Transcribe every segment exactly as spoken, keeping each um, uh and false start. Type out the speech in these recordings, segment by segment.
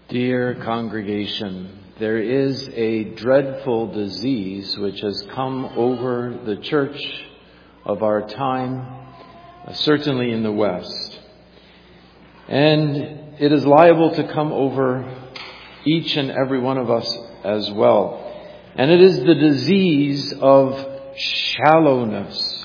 Dear congregation, there is a dreadful disease which has come over the church of our time, certainly in the West. And it is liable to come over each and every one of us as well. And it is the disease of shallowness.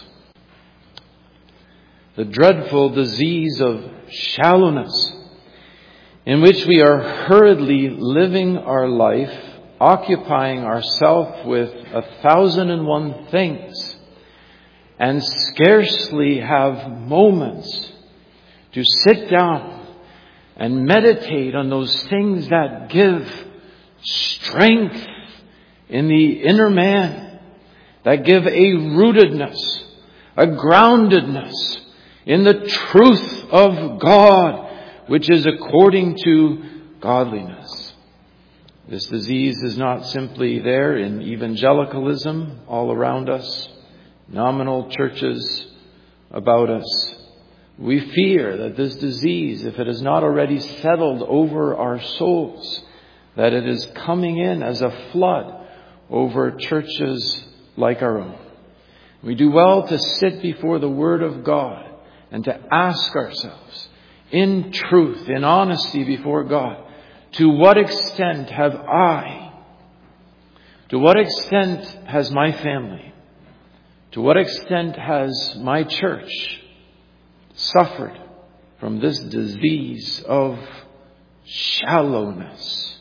The dreadful disease of shallowness, in which we are hurriedly living our life, occupying ourselves with a thousand and one things, and scarcely have moments to sit down and meditate on those things that give strength in the inner man, that give a rootedness, a groundedness in the truth of God, which is according to godliness. This disease is not simply there in evangelicalism all around us, nominal churches about us. We fear that this disease, if it has not already settled over our souls, that it is coming in as a flood over churches like our own. We do well to sit before the Word of God and to ask ourselves, in truth, in honesty before God, to what extent have I, to what extent has my family, to what extent has my church suffered from this disease of shallowness?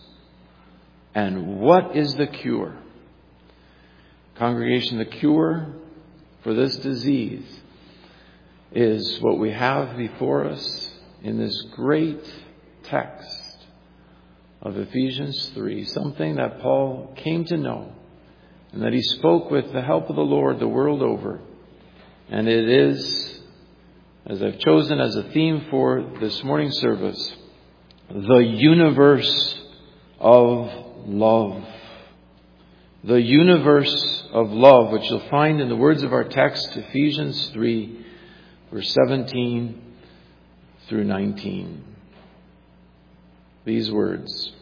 And what is the cure? Congregation, the cure for this disease is what we have before us in this great text of Ephesians three, something that Paul came to know and that he spoke with the help of the Lord the world over. And it is, as I've chosen as a theme for this morning's service, the universe of love. The universe of love, which you'll find in the words of our text, Ephesians three, verse seventeen through nineteen. These words: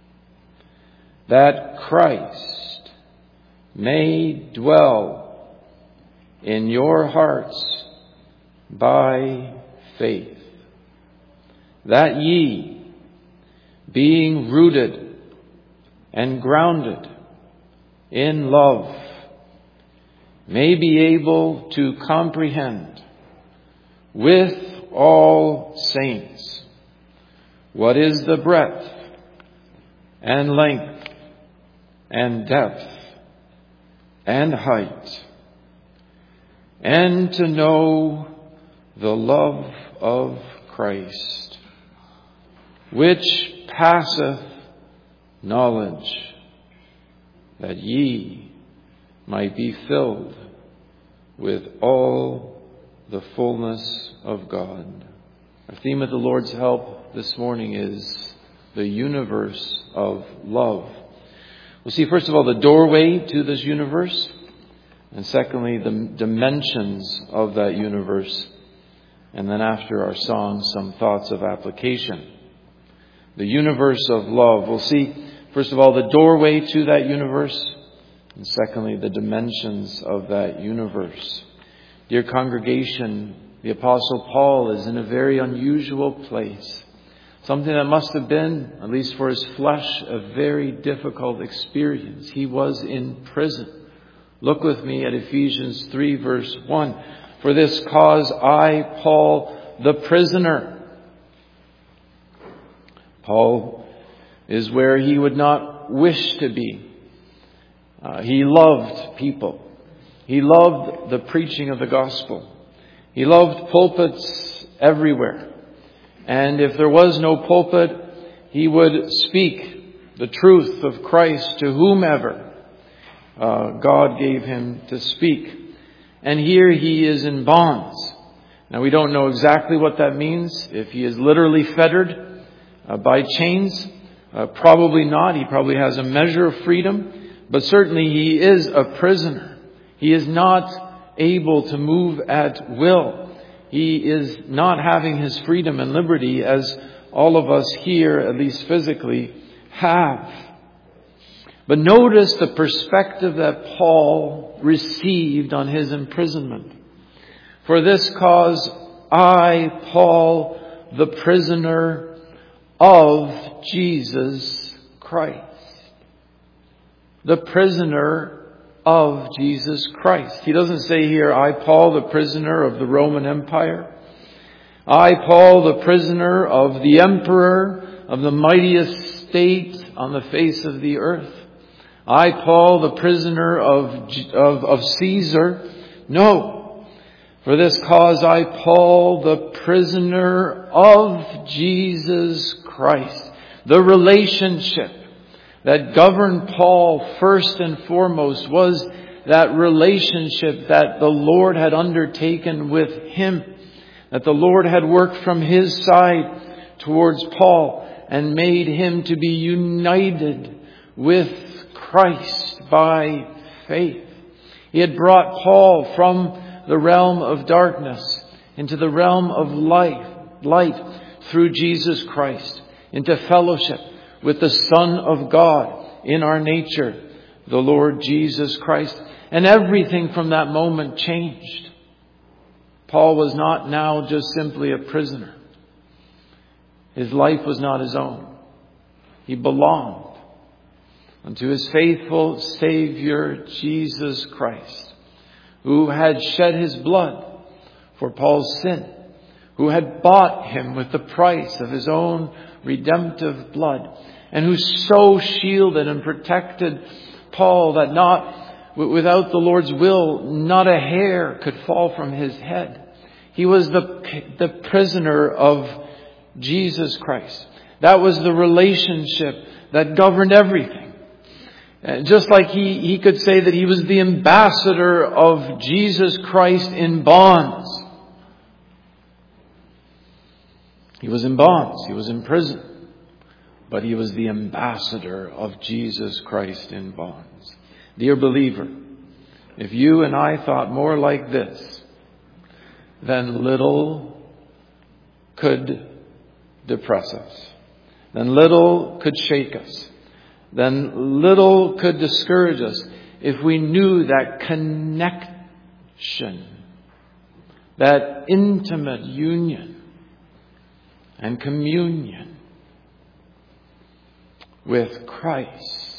that Christ may dwell in your hearts by faith, that ye, being rooted and grounded in love, may be able to comprehend with all saints what is the breadth and length and depth and height, and to know the love of Christ, which passeth knowledge, that ye might be filled with all the fullness of God. Our theme with the Lord's help this morning is the universe of love. We'll see, first of all, the doorway to this universe, and secondly, the dimensions of that universe, and then after our song, some thoughts of application. The universe of love. We'll see, first of all, the doorway to that universe, and secondly, the dimensions of that universe. Dear congregation, the Apostle Paul is in a very unusual place. Something that must have been, at least for his flesh, a very difficult experience. He was in prison. Look with me at Ephesians three, verse one. For this cause I, Paul, the prisoner. Paul is where he would not wish to be. Uh, he loved people. He loved the preaching of the gospel. He loved pulpits everywhere. And if there was no pulpit, he would speak the truth of Christ to whomever uh, God gave him to speak. And here he is in bonds. Now we don't know exactly what that means. If he is literally fettered uh, by chains, uh, probably not. He probably has a measure of freedom. But certainly he is a prisoner. He is not able to move at will. He is not having his freedom and liberty as all of us here, at least physically, have. But notice the perspective that Paul received on his imprisonment. For this cause, I, Paul, the prisoner of Jesus Christ. The prisoner of Jesus Christ. He doesn't say here, I, Paul, the prisoner of the Roman Empire. I, Paul, the prisoner of the emperor of the mightiest state on the face of the earth. I, Paul, the prisoner of, of, of Caesar. No. For this cause, I, Paul, the prisoner of Jesus Christ. The relationship that governed Paul first and foremost was that relationship that the Lord had undertaken with him. That the Lord had worked from his side towards Paul and made him to be united with Christ by faith. He had brought Paul from the realm of darkness into the realm of light, light through Jesus Christ, into fellowship with the Son of God in our nature, the Lord Jesus Christ. And everything from that moment changed. Paul was not now just simply a prisoner. His life was not his own. He belonged unto his faithful Savior, Jesus Christ, who had shed his blood for Paul's sin, who had bought him with the price of his own redemptive blood, and who so shielded and protected Paul that not, without the Lord's will, not a hair could fall from his head. He was the, the prisoner of Jesus Christ. That was the relationship that governed everything. And just like he, he could say that he was the ambassador of Jesus Christ in bonds. He was in bonds. He was in prison. But he was the ambassador of Jesus Christ in bonds. Dear believer, if you and I thought more like this, then little could depress us. Then little could shake us. Then little could discourage us if we knew that connection, that intimate union and communion with Christ.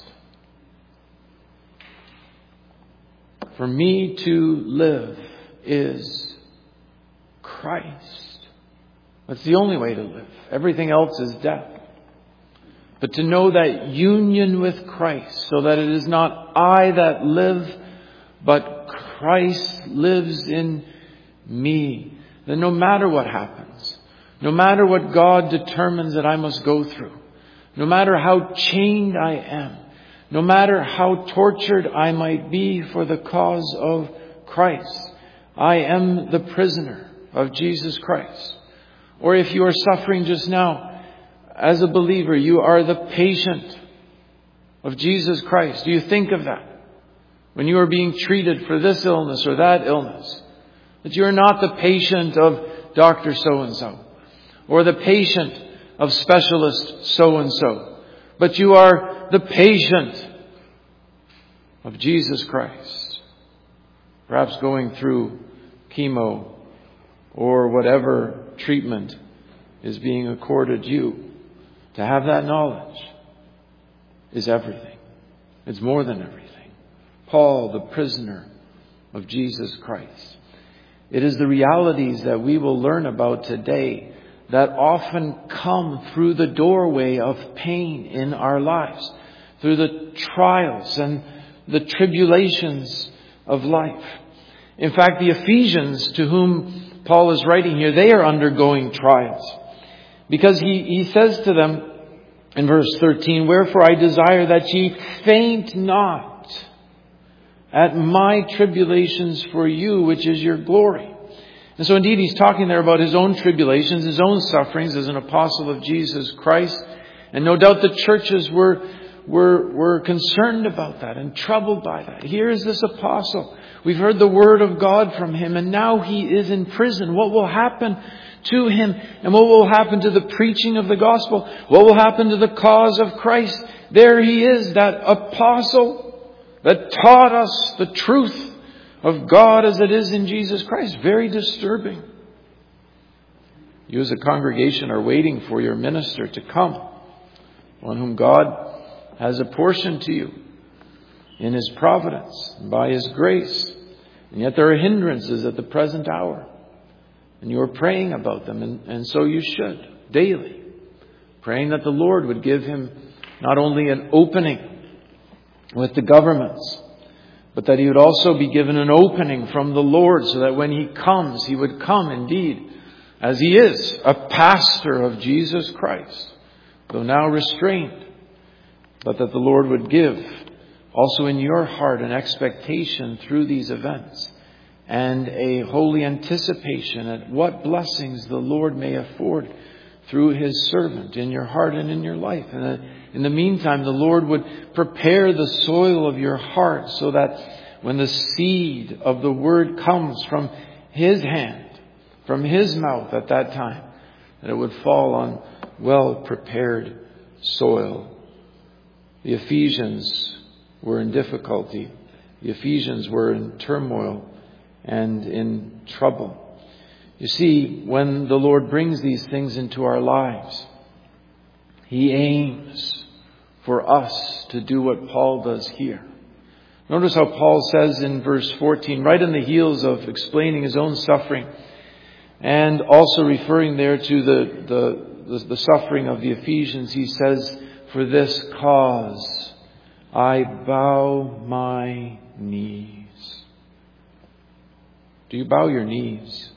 For me to live is Christ. That's the only way to live. Everything else is death. But to know that union with Christ, so that it is not I that live, but Christ lives in me. Then no matter what happens, no matter what God determines that I must go through, no matter how chained I am, no matter how tortured I might be for the cause of Christ, I am the prisoner of Jesus Christ. Or if you are suffering just now, as a believer, you are the patient of Jesus Christ. Do you think of that? When you are being treated for this illness or that illness, that you are not the patient of Doctor so-and-so or the patient of specialist so-and-so, but you are the patient of Jesus Christ. Perhaps going through chemo or whatever treatment is being accorded you. To have that knowledge is everything. It's more than everything. Paul, the prisoner of Jesus Christ. It is the realities that we will learn about today that often come through the doorway of pain in our lives, through the trials and the tribulations of life. In fact, the Ephesians, to whom Paul is writing here, they are undergoing trials. Because he, he says to them in verse thirteen, "Wherefore I desire that ye faint not at my tribulations for you, which is your glory." And so indeed he's talking there about his own tribulations, his own sufferings as an apostle of Jesus Christ. And no doubt the churches were, we're, we're concerned about that and troubled by that. Here is this apostle. We've heard the word of God from him, and now he is in prison. What will happen to him, and what will happen to the preaching of the gospel? What will happen to the cause of Christ? There he is, that apostle that taught us the truth of God as it is in Jesus Christ. Very disturbing. You as a congregation are waiting for your minister to come, one whom God has apportioned to you in His providence, by His grace. And yet there are hindrances at the present hour. And you are praying about them, and, and so you should, daily. Praying that the Lord would give him not only an opening with the governments, but that he would also be given an opening from the Lord, so that when he comes, he would come indeed, as he is, a pastor of Jesus Christ, though now restrained, but that the Lord would give also in your heart an expectation through these events and a holy anticipation at what blessings the Lord may afford through His servant in your heart and in your life. And in the meantime, the Lord would prepare the soil of your heart so that when the seed of the word comes from His hand, from His mouth at that time, that it would fall on well-prepared soil. The Ephesians were in difficulty. The Ephesians were in turmoil and in trouble. You see, when the Lord brings these things into our lives, He aims for us to do what Paul does here. Notice how Paul says in verse fourteen, right on the heels of explaining his own suffering, and also referring there to the, the, the, the suffering of the Ephesians, he says, "For this cause I bow my knees." Do you bow your knees?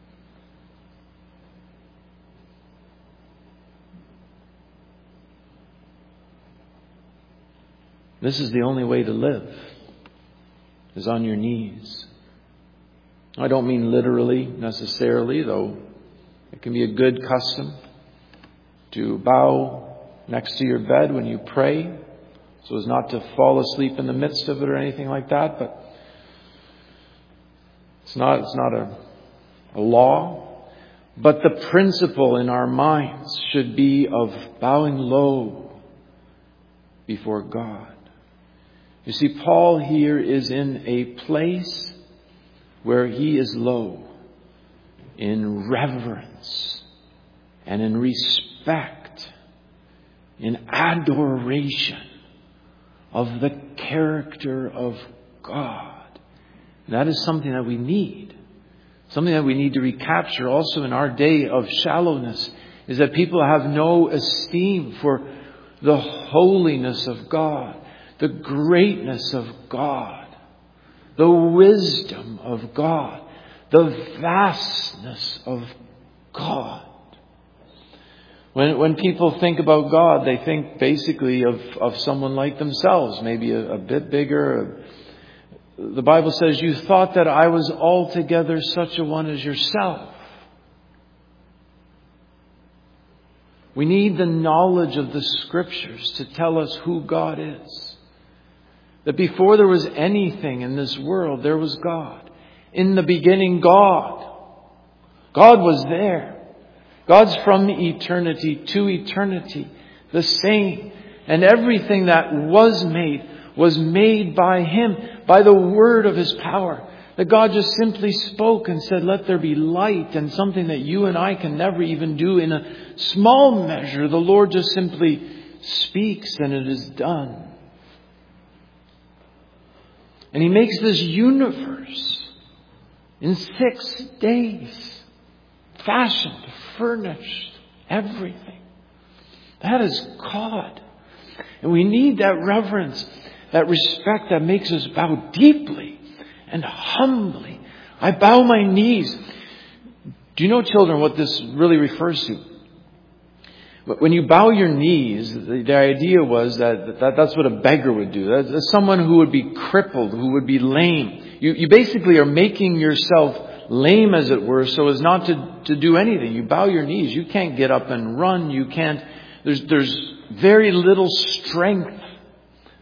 This is the only way to live, is on your knees. I don't mean literally necessarily, though it can be a good custom to bow next to your bed when you pray, so as not to fall asleep in the midst of it or anything like that. But it's not, it's not a, a law. But the principle in our minds should be of bowing low before God. You see, Paul here is in a place where he is low in reverence and in respect, in adoration of the character of God. That is something that we need. Something that we need to recapture also in our day of shallowness, is that people have no esteem for the holiness of God, the greatness of God, the wisdom of God, the vastness of God. When when people think about God, they think basically of, of someone like themselves, maybe a, a bit bigger. The Bible says, "You thought that I was altogether such a one as yourself." We need the knowledge of the Scriptures to tell us who God is. That before there was anything in this world, there was God. In the beginning, God. God was there. God's from eternity to eternity, the same. And everything that was made was made by Him, by the word of His power. That God just simply spoke and said, "Let there be light," and something that you and I can never even do in a small measure. The Lord just simply speaks and it is done. And He makes this universe in six days, fashioned, furnished, everything. That is God. And we need that reverence, that respect that makes us bow deeply and humbly. I bow my knees. Do you know, children, what this really refers to? When you bow your knees, the, the idea was that, that that's what a beggar would do. That's, that's someone who would be crippled, who would be lame. You, you basically are making yourself lame, as it were, so as not to, to do anything. You bow your knees. You can't get up and run. You can't. There's, there's very little strength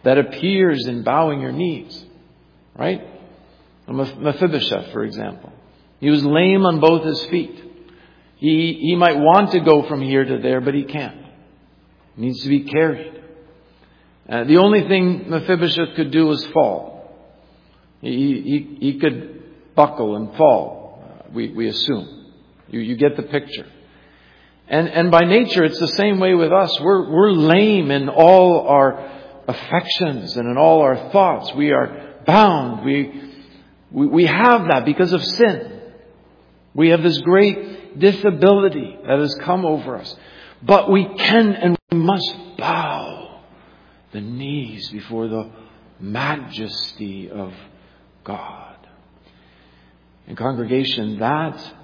that appears in bowing your knees. Right? Mephibosheth, for example. He was lame on both his feet. He, he might want to go from here to there, but he can't. He needs to be carried. Uh, the only thing Mephibosheth could do was fall. He, he, he could buckle and fall, uh, we, we assume. You, you get the picture. And, and by nature, it's the same way with us. We're, we're lame in all our affections and in all our thoughts. We are bound. We, we, we have that because of sin. We have this great disability that has come over us. But we can and we must bow the knees before the majesty of God. In congregation, that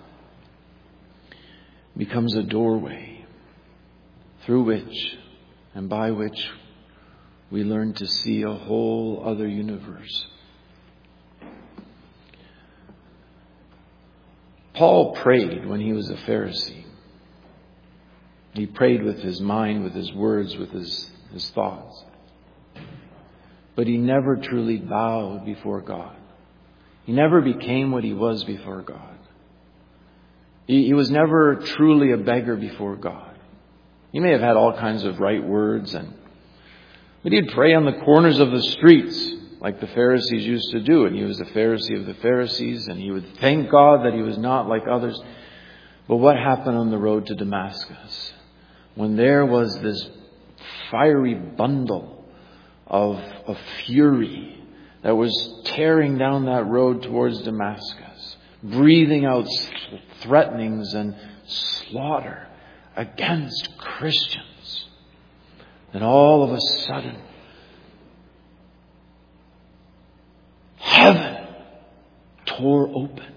becomes a doorway through which and by which we learn to see a whole other universe. Paul prayed when he was a Pharisee. He prayed with his mind, with his words, with his, his thoughts. But he never truly bowed before God. He never became what he was before God. He, he was never truly a beggar before God. He may have had all kinds of right words, and but he'd pray on the corners of the streets like the Pharisees used to do. And he was a Pharisee of the Pharisees, and he would thank God that he was not like others. But what happened on the road to Damascus? When there was this fiery bundle of, of fury that was tearing down that road towards Damascus, breathing out threatenings and slaughter against Christians. And all of a sudden, heaven tore open.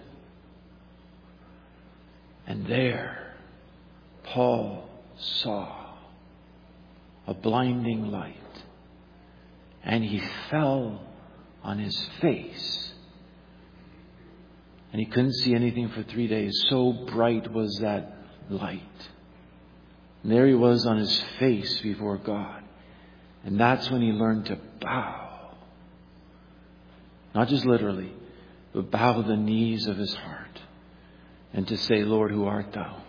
And there, Paul saw a blinding light. And he fell on his face. And he couldn't see anything for three days. So bright was that light. And there he was on his face before God. And that's when he learned to bow. Not just literally, but bow the knees of his heart. And to say, Lord, who art thou?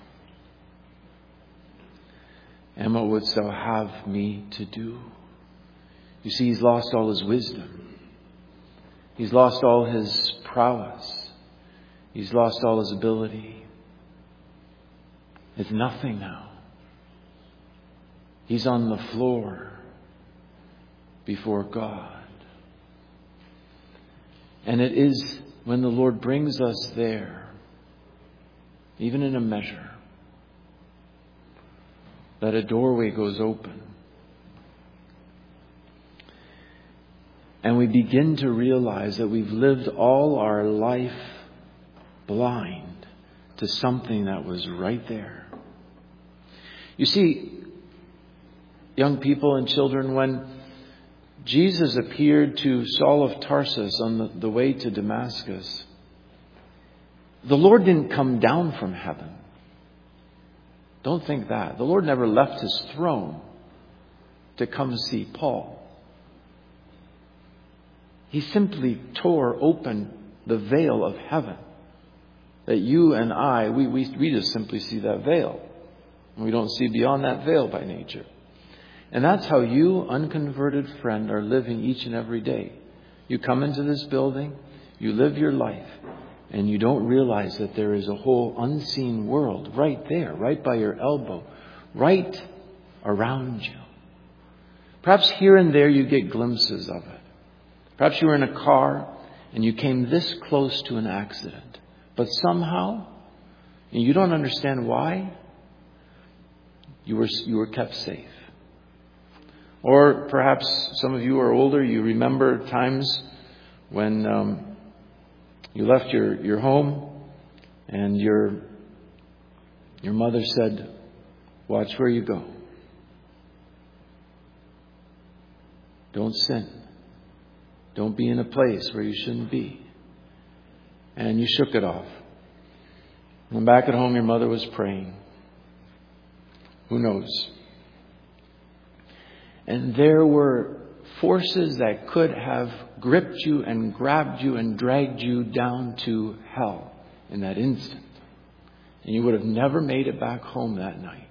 And what wouldst thou have me to do? You see, he's lost all his wisdom. He's lost all his prowess. He's lost all his ability. It's nothing now. He's on the floor before God. And it is when the Lord brings us there, even in a measure, that a doorway goes open. And we begin to realize that we've lived all our life blind to something that was right there. You see, young people and children, when Jesus appeared to Saul of Tarsus on the, the way to Damascus, the Lord didn't come down from heaven. Don't think that. The Lord never left his throne to come see Paul. He simply tore open the veil of heaven. That you and I, we, we, we just simply see that veil. We don't see beyond that veil by nature. And that's how you, unconverted friend, are living each and every day. You come into this building, you live your life, and you don't realize that there is a whole unseen world right there, right by your elbow, right around you. Perhaps here and there you get glimpses of it. Perhaps you were in a car and you came this close to an accident. But somehow, and you don't understand why, you were, you were kept safe. Or perhaps some of you are older, you remember times when um, you left your, your home and your, your mother said, watch where you go. Don't sin. Don't be in a place where you shouldn't be. And you shook it off. And back at home, your mother was praying. Who knows? And there were forces that could have gripped you and grabbed you and dragged you down to hell in that instant. And you would have never made it back home that night.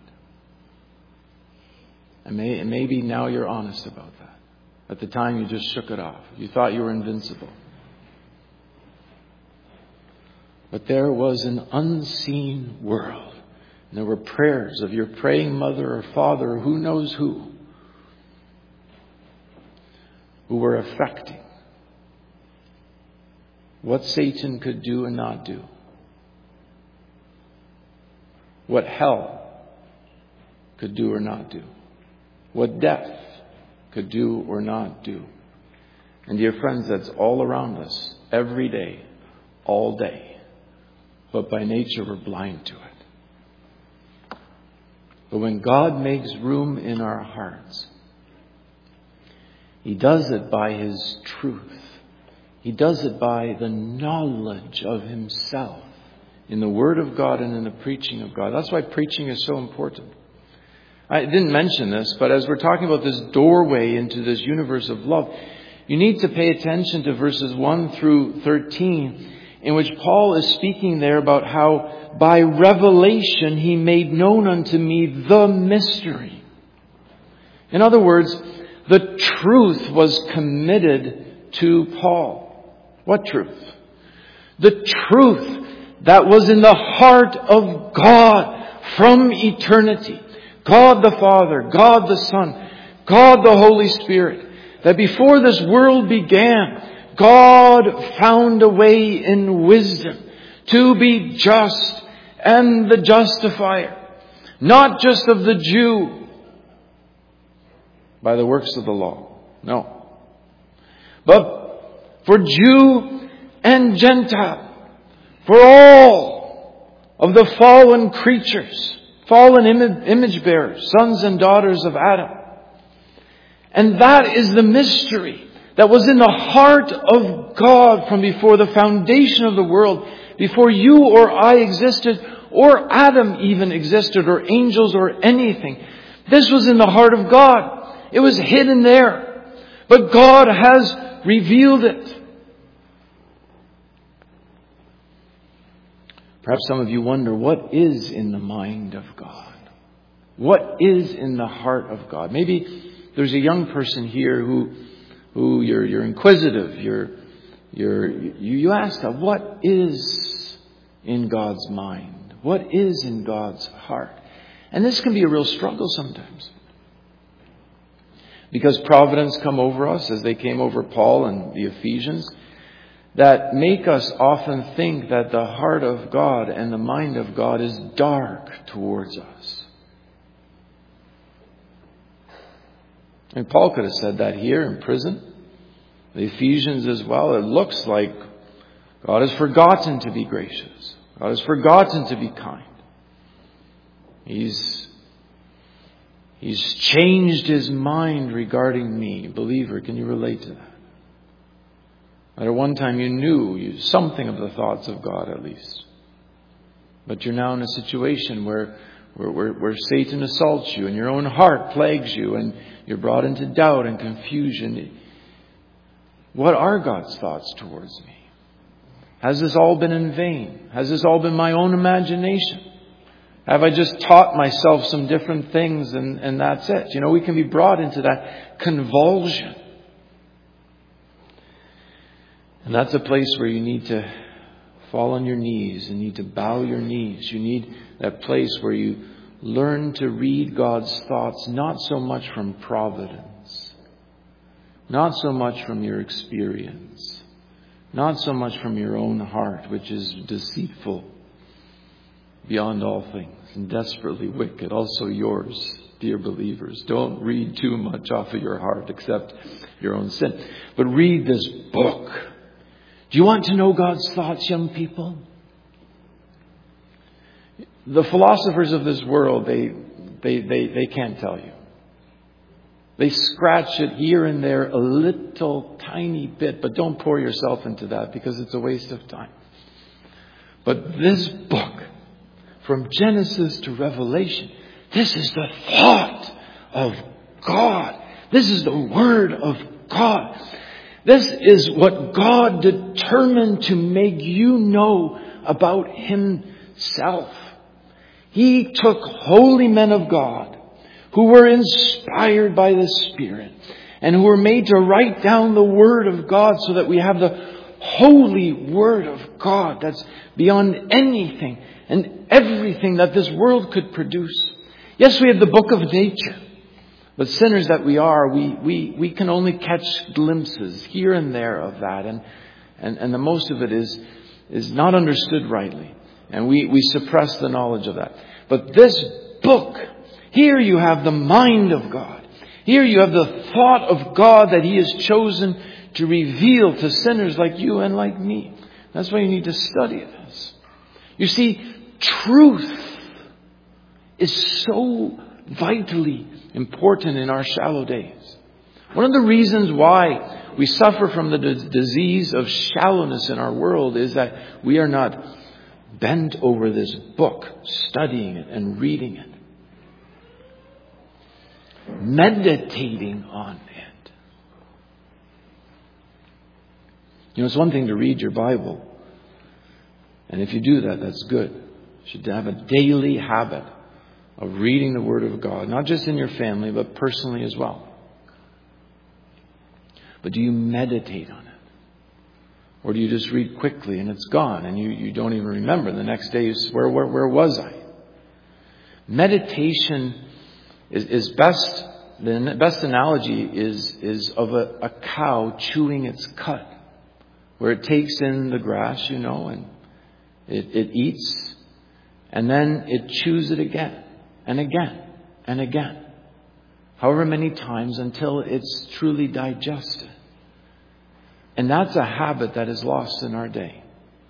And, may, and maybe now you're honest about that. At the time you just shook it off. You thought you were invincible. But there was an unseen world. And there were prayers of your praying mother or father or who knows who. Who were affecting what Satan could do and not do. What hell could do or not do. What death could do or not do. And dear friends, that's all around us, every day, all day. But by nature we're blind to it. But when God makes room in our hearts, He does it by His truth. He does it by the knowledge of Himself in the Word of God and in the preaching of God. That's why preaching is so important. I didn't mention this, but as we're talking about this doorway into this universe of love, you need to pay attention to verses one through thirteen, in which Paul is speaking there about how by revelation He made known unto me the mystery. In other words, the truth was committed to Paul. What truth? The truth that was in the heart of God from eternity. God the Father, God the Son, God the Holy Spirit. That before this world began, God found a way in wisdom to be just and the justifier. Not just of the Jew by the works of the law. No. But for Jew and Gentile. For all of the fallen creatures. Fallen image bearers. Sons and daughters of Adam. And that is the mystery that was in the heart of God from before the foundation of the world. Before you or I existed. Or Adam even existed. Or angels or anything. This was in the heart of God. It was hidden there. But God has revealed it. Perhaps some of you wonder, what is in the mind of God? What is in the heart of God? Maybe there's a young person here who, who you're, you're inquisitive. You're, you're, you, you ask God, what is in God's mind? What is in God's heart? And this can be a real struggle sometimes. Because providence come over us as they came over Paul and the Ephesians, that make us often think that the heart of God and the mind of God is dark towards us. And Paul could have said that here in prison. The Ephesians as well. It looks like God has forgotten to be gracious. God has forgotten to be kind. He's He's changed His mind regarding me. Believer, can you relate to that? At one time you knew you, something of the thoughts of God at least. But you're now in a situation where, where, where, where Satan assaults you and your own heart plagues you and you're brought into doubt and confusion. What are God's thoughts towards me? Has this all been in vain? Has this all been my own imagination? Have I just taught myself some different things and, and that's it? You know, we can be brought into that convulsion. And that's a place where you need to fall on your knees and need to bow your knees. You need that place where you learn to read God's thoughts, not so much from providence, not so much from your experience, not so much from your own heart, which is deceitful beyond all things and desperately wicked. Also yours, dear believers. Don't read too much off of your heart except your own sin. But read this book. Do you want to know God's thoughts, young people? The philosophers of this world, they, they, they, they can't tell you. They scratch it here and there a little tiny bit, but don't pour yourself into that because it's a waste of time. But this book, from Genesis to Revelation, this is the thought of God. This is the Word of God. This is what God determined to make you know about Himself. He took holy men of God who were inspired by the Spirit and who were made to write down the Word of God so that we have the holy Word of God that's beyond anything and everything that this world could produce. Yes, we have the book of nature. But sinners that we are, we, we, we can only catch glimpses here and there of that. And, and, and the most of it is, is not understood rightly. And we, we suppress the knowledge of that. But this book, here you have the mind of God. Here you have the thought of God that He has chosen to reveal to sinners like you and like me. That's why you need to study this. You see, truth is so vitally important in our shallow days. One of the reasons why we suffer from the d- disease of shallowness in our world is that we are not bent over this book, studying it and reading it, meditating on it. You know, it's one thing to read your Bible. And if you do that, that's good. You should have a daily habit of reading the Word of God, not just in your family, but personally as well. But do you meditate on it? Or do you just read quickly and it's gone and you, you don't even remember? The next day you say, where, where, where was I? Meditation is, is best, the best analogy is, is of a, a cow chewing its cud, where it takes in the grass, you know, and it, it eats, and then it chews it again. And again, and again, however many times until it's truly digested. And that's a habit that is lost in our day.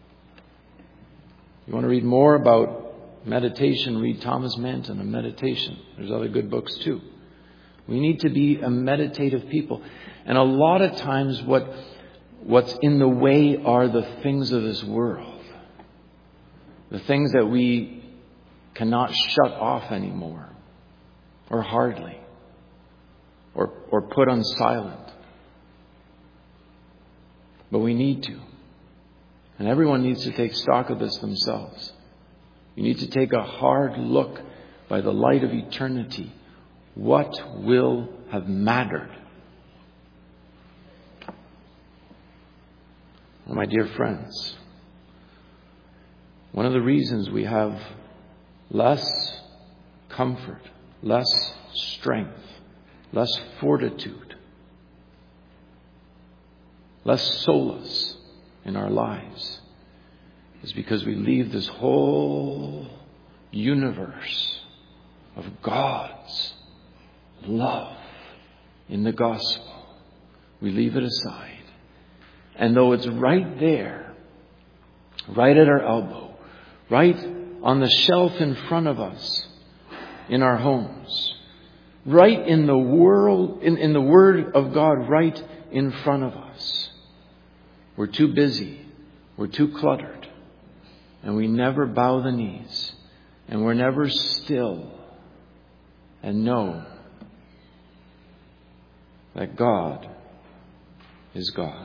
You want to read more about meditation, read Thomas Manton on meditation. There's other good books too. We need to be a meditative people. And a lot of times what what's in the way are the things of this world. The things that we cannot shut off anymore, or hardly, or or put on silent. But we need to. And everyone needs to take stock of this themselves. You need to take a hard look by the light of eternity. What will have mattered? Well, my dear friends, one of the reasons we have less comfort, less strength, less fortitude, less solace in our lives is because we leave this whole universe of God's love in the gospel. We leave it aside. And though it's right there, right at our elbow, right on the shelf in front of us, in our homes, right in the world, in, in the Word of God, right in front of us. We're too busy. We're too cluttered. And we never bow the knees. And we're never still and know that God is God.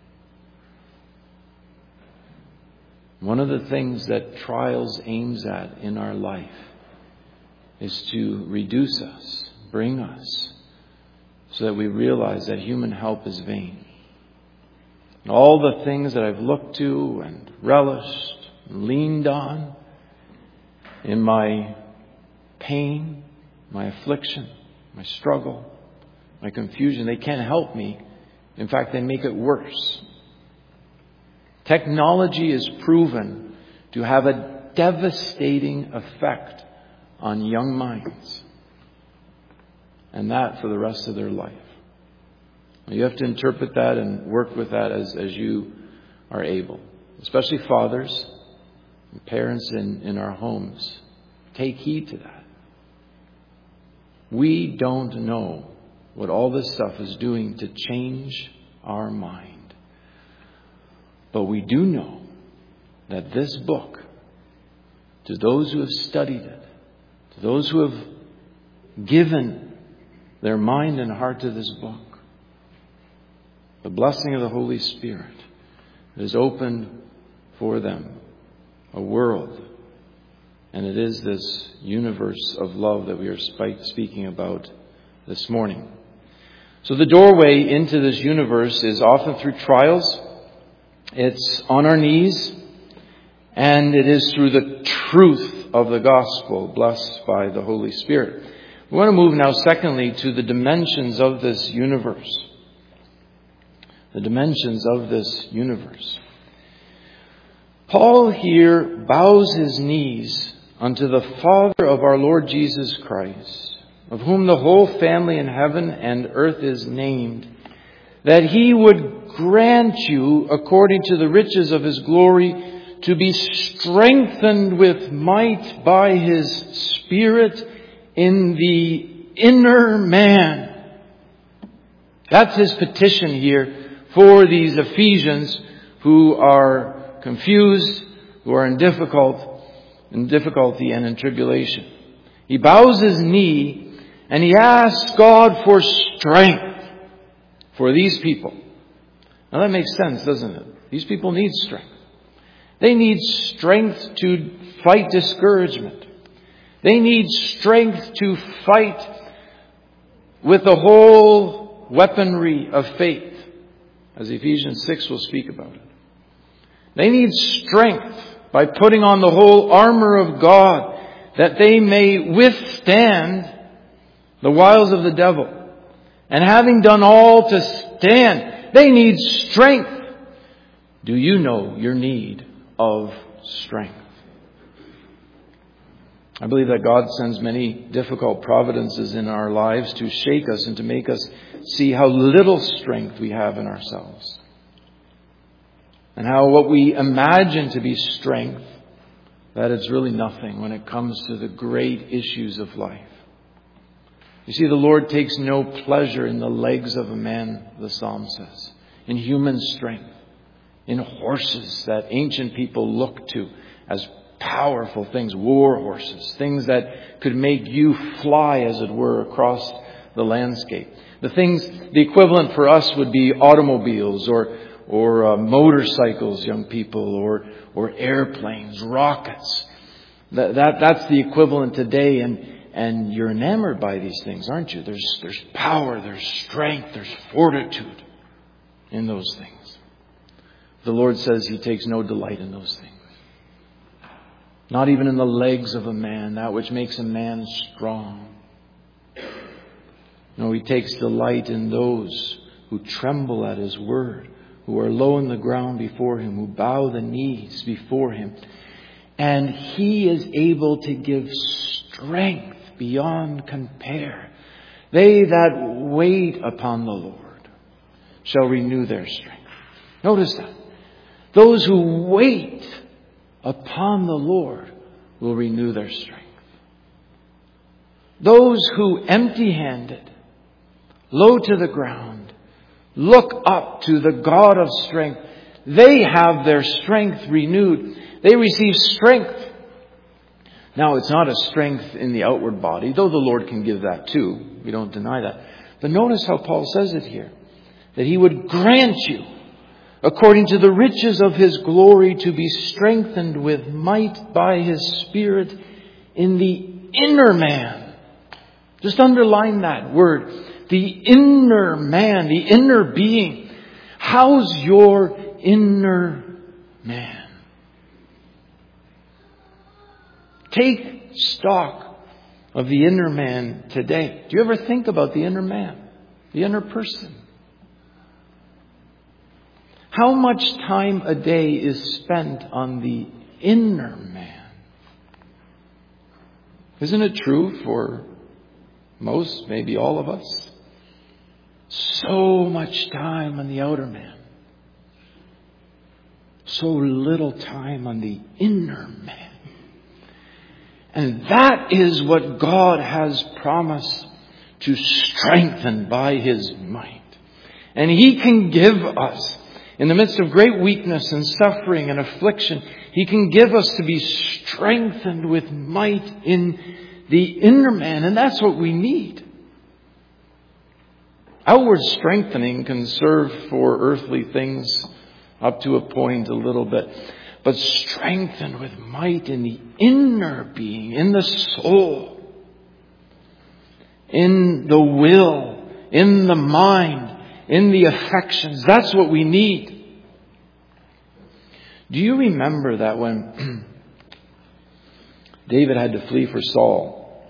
One of the things that trials aims at in our life is to reduce us, bring us, so that we realize that human help is vain. And all the things that I've looked to and relished and leaned on in my pain, my affliction, my struggle, my confusion, they can't help me. In fact, they make it worse. Technology is proven to have a devastating effect on young minds. And that for the rest of their life. You have to interpret that and work with that as, as you are able. Especially fathers and parents in, in our homes. Take heed to that. We don't know what all this stuff is doing to change our mind. But we do know that this book, to those who have studied it, to those who have given their mind and heart to this book, the blessing of the Holy Spirit has opened for them a world. And it is this universe of love that we are speaking about this morning. So the doorway into this universe is often through trials. It's on our knees. And it is through the truth of the gospel, blessed by the Holy Spirit. We want to move now, secondly, to the dimensions of this universe. The dimensions of this universe. Paul here bows his knees unto the Father of our Lord Jesus Christ, of whom the whole family in heaven and earth is named, that he would grant you, according to the riches of his glory, to be strengthened with might by his Spirit in the inner man. That's his petition here for these Ephesians who are confused, who are in difficult, in difficulty and in tribulation. He bows his knee and he asks God for strength for these people. Now that makes sense, doesn't it? These people need strength. They need strength to fight discouragement. They need strength to fight with the whole weaponry of faith, as Ephesians six will speak about it. They need strength by putting on the whole armor of God, that they may withstand the wiles of the devil. And having done all to stand, they need strength. Do you know your need of strength? I believe that God sends many difficult providences in our lives to shake us and to make us see how little strength we have in ourselves. And how what we imagine to be strength, that it's really nothing when it comes to the great issues of life. You see, the Lord takes no pleasure in the legs of a man, the psalm says, in human strength, in horses that ancient people looked to as powerful things, war horses, things that could make you fly, as it were, across the landscape. The things, the equivalent for us would be automobiles or or uh, motorcycles, young people, or or airplanes, rockets. That, that that's the equivalent today, and and you're enamored by these things, aren't you? There's there's power, there's strength, there's fortitude in those things. The Lord says He takes no delight in those things. Not even in the legs of a man, that which makes a man strong. No, He takes delight in those who tremble at His word, who are low in the ground before Him, who bow the knees before Him. And He is able to give strength beyond compare. They that wait upon the Lord shall renew their strength. Notice that. Those who wait upon the Lord will renew their strength. Those who empty-handed, low to the ground, look up to the God of strength, they have their strength renewed. They receive strength. Now, it's not a strength in the outward body, though the Lord can give that too. We don't deny that. But notice how Paul says it here, that He would grant you, according to the riches of His glory, to be strengthened with might by His Spirit in the inner man. Just underline that word. The inner man, the inner being. How's your inner man? Take stock of the inner man today. Do you ever think about the inner man? The inner person? How much time a day is spent on the inner man? Isn't it true for most, maybe all of us? So much time on the outer man. So little time on the inner man. And that is what God has promised to strengthen by His might. And He can give us, in the midst of great weakness and suffering and affliction, He can give us to be strengthened with might in the inner man. And that's what we need. Outward strengthening can serve for earthly things up to a point a little bit. But strengthened with might in the inner being, in the soul, in the will, in the mind, in the affections. That's what we need. Do you remember that when David had to flee for Saul?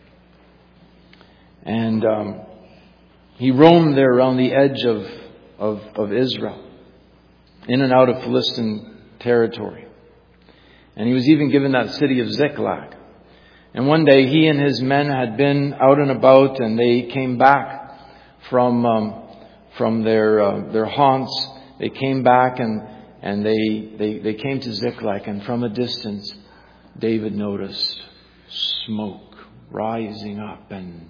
And um, he roamed there around the edge of, of, of Israel, in and out of Philistine territory. And he was even given that city of Ziklag. And one day he and his men had been out and about, and they came back from um, from their uh, their haunts. They came back and and they, they they came to Ziklag, and from a distance David noticed smoke rising up, and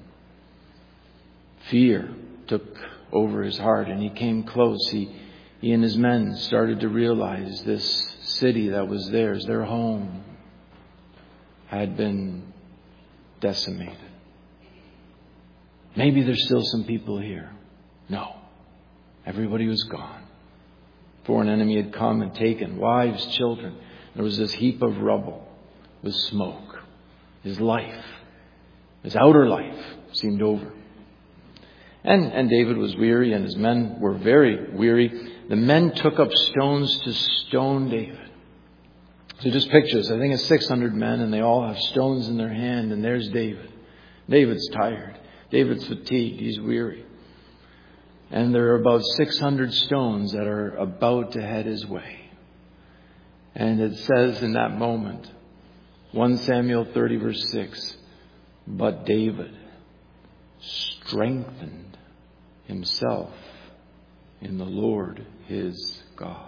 fear took over his heart, and he came close. He He and his men started to realize this city that was theirs, their home, had been decimated. Maybe there's still some people here. No. Everybody was gone. Foreign enemy had come and taken wives, children. There was this heap of rubble with smoke. His life, his outer life, seemed over. And, and David was weary, and his men were very weary. The men took up stones to stone David. So just picture this. I think it's six hundred men, and they all have stones in their hand, and there's David. David's tired. David's fatigued. He's weary. And there are about six hundred stones that are about to head his way. And it says in that moment, First Samuel thirty verse six, but David strengthened himself in the Lord his God.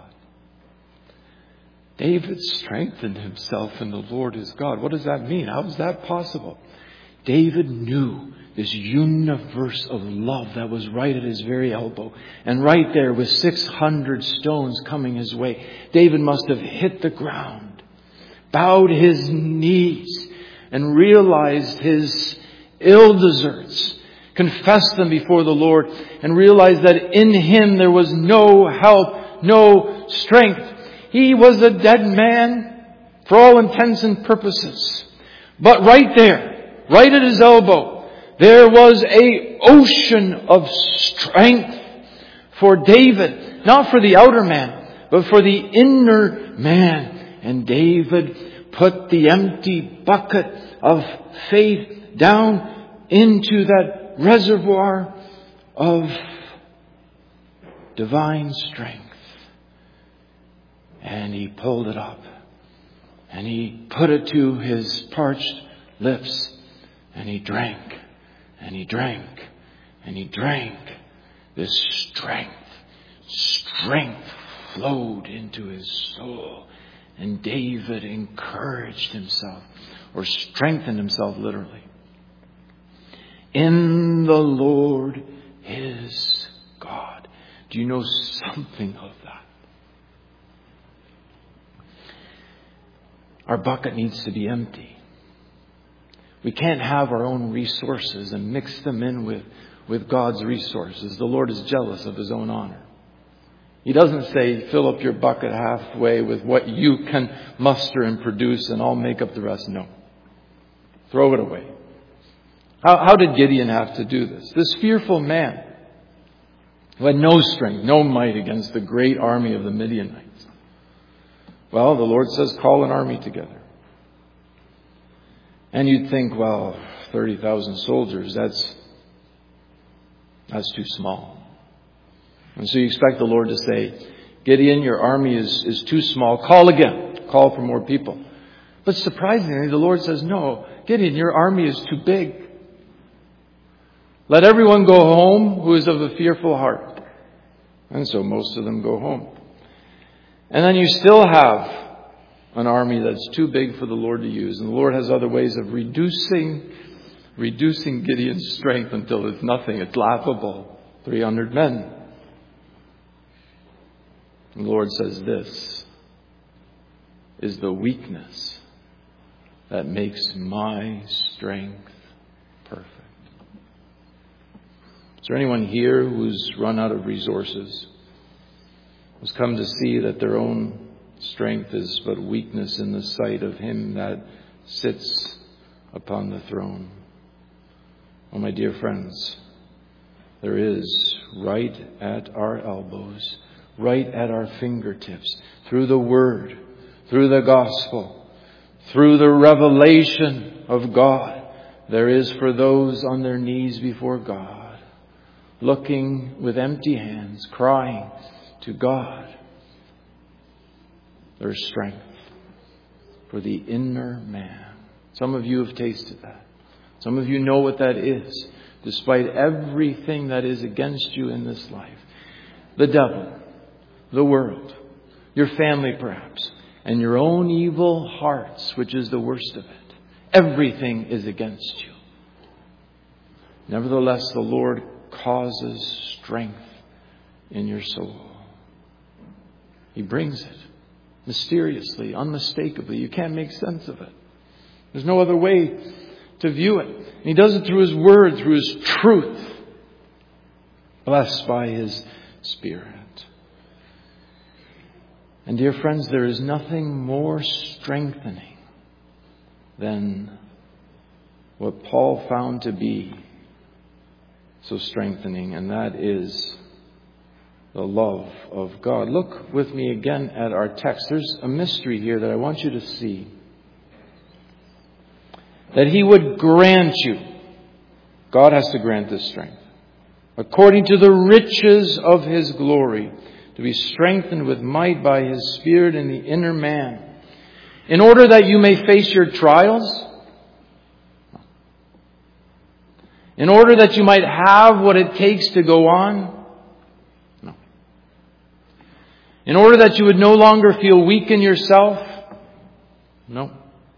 David strengthened himself in the Lord his God. What does that mean? How is that possible? David knew this universe of love that was right at his very elbow. And right there with six hundred stones coming his way, David must have hit the ground, bowed his knees, and realized his ill deserts, confessed them before the Lord, and realized that in him there was no help, no strength. He was a dead man for all intents and purposes. But right there, right at his elbow, there was a ocean of strength for David. Not for the outer man, but for the inner man. And David put the empty bucket of faith down into that reservoir of divine strength. And he pulled it up. And he put it to his parched lips. And he drank. And he drank. And he drank. This strength. Strength flowed into his soul. And David encouraged himself. Or strengthened himself literally. In the Lord his God. Do you know something of that? Our bucket needs to be empty. We can't have our own resources and mix them in with, with God's resources. The Lord is jealous of his own honor. He doesn't say, fill up your bucket halfway with what you can muster and produce and I'll make up the rest. No. Throw it away. How, how did Gideon have to do this? This fearful man who had no strength, no might against the great army of the Midianites. Well, the Lord says, call an army together. And you'd think, well, thirty thousand soldiers, that's, that's too small. And so you expect the Lord to say, Gideon, your army is, is too small. Call again. Call for more people. But surprisingly, the Lord says, no, Gideon, your army is too big. Let everyone go home who is of a fearful heart. And so most of them go home. And then you still have an army that's too big for the Lord to use. And the Lord has other ways of reducing, reducing Gideon's strength until it's nothing. It's laughable. three hundred men. And the Lord says this is the weakness that makes my strength perfect. Is there anyone here who's run out of resources? Who's come to see that their own strength is but weakness in the sight of Him that sits upon the throne? Oh, my dear friends, there is right at our elbows, right at our fingertips, through the Word, through the Gospel, through the revelation of God, there is for those on their knees before God, looking with empty hands, crying to God, there's strength for the inner man. Some of you have tasted that. Some of you know what that is, despite everything that is against you in this life. The devil, the world, your family perhaps, and your own evil hearts, which is the worst of it. Everything is against you. Nevertheless, the Lord causes strength in your soul. He brings it mysteriously, unmistakably. You can't make sense of it. There's no other way to view it. And He does it through His Word, through His truth, blessed by His Spirit. And dear friends, there is nothing more strengthening than what Paul found to be so strengthening, and that is the love of God. Look with me again at our text. There's a mystery here that I want you to see. That He would grant you, God has to grant this strength, according to the riches of His glory, to be strengthened with might by His Spirit in the inner man, in order that you may face your trials, in order that you might have what it takes to go on. No. In order that you would no longer feel weak in yourself. No.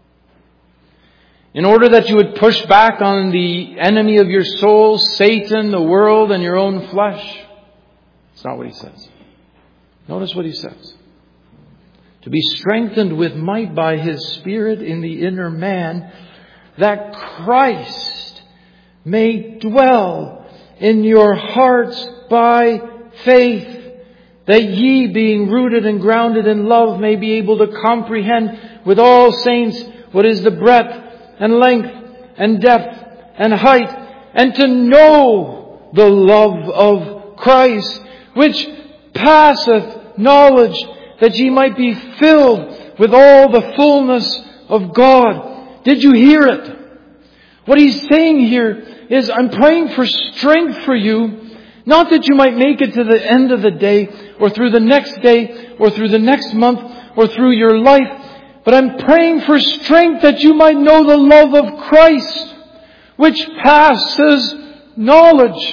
In order that you would push back on the enemy of your soul, Satan, the world, and your own flesh. That's not what He says. Notice what He says. To be strengthened with might by His Spirit in the inner man, that Christ may dwell in your hearts by faith, that ye, being rooted and grounded in love, may be able to comprehend with all saints what is the breadth and length and depth and height, and to know the love of Christ, which passeth knowledge, that ye might be filled with all the fullness of God. Did you hear it? What he's saying here is, I'm praying for strength for you, not that you might make it to the end of the day, or through the next day, or through the next month, or through your life, but I'm praying for strength that you might know the love of Christ, which passes knowledge.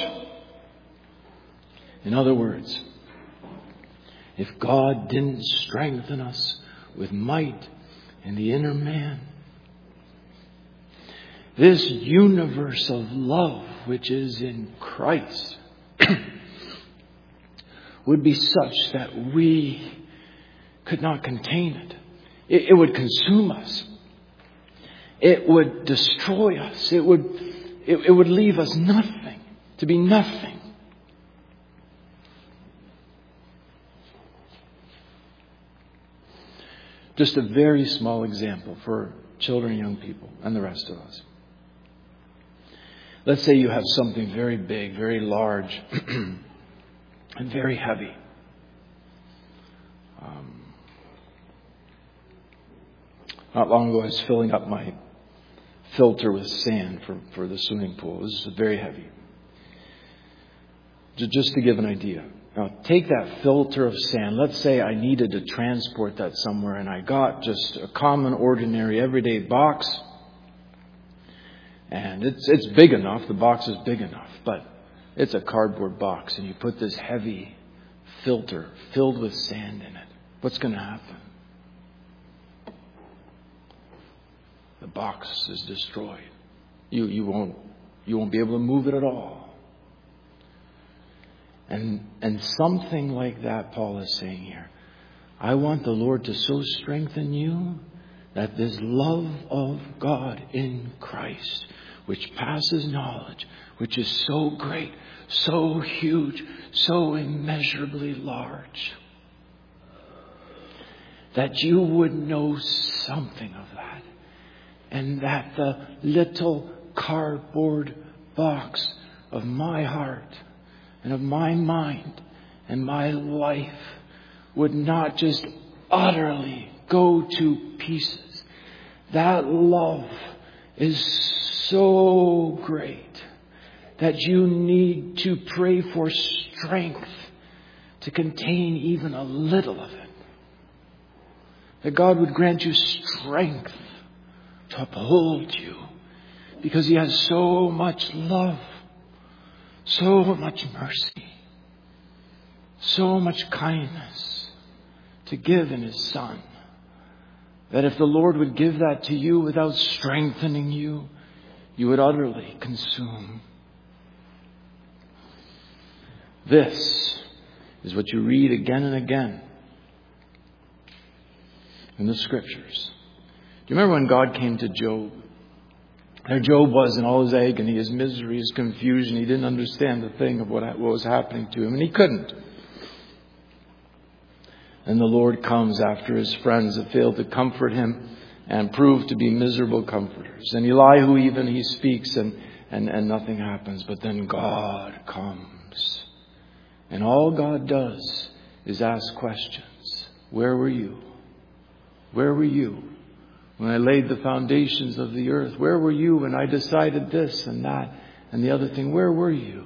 In other words, if God didn't strengthen us with might in the inner man, this universe of love which is in Christ would be such that we could not contain it. It, it would consume us. It would destroy us. It would, it, it would leave us nothing, to be nothing. Just a very small example for children and young people and the rest of us. Let's say you have something very big, very large, and very heavy. Um, not long ago I was filling up my filter with sand for, for the swimming pool. This is very heavy. Just to give an idea. Now, take that filter of sand. Let's say I needed to transport that somewhere, and I got just a common, ordinary, everyday box. And it's it's big enough. The box is big enough. But it's a cardboard box, and you put this heavy filter filled with sand in it. What's going to happen? The box is destroyed. You you won't you won't be able to move it at all. And and something like that Paul is saying here. I want the Lord to so strengthen you that this love of God in Christ which passes knowledge, which is so great, so huge, so immeasurably large, that you would know something of that, and that the little cardboard box of my heart and of my mind and my life would not just utterly go to pieces. That love is so great that you need to pray for strength to contain even a little of it. That God would grant you strength to uphold you, because He has so much love, so much mercy, so much kindness to give in His Son, that if the Lord would give that to you without strengthening you, you would utterly consume. This is what you read again and again in the Scriptures. Do you remember when God came to Job? There Job was in all his agony, his misery, his confusion. He didn't understand the thing of what, what was happening to him, and he couldn't. And the Lord comes after his friends have failed to comfort him and prove to be miserable comforters. And Elihu even, he speaks and, and, and nothing happens. But then God comes. And all God does is ask questions. Where were you? Where were you when I laid the foundations of the earth? Where were you when I decided this and that and the other thing? Where were you?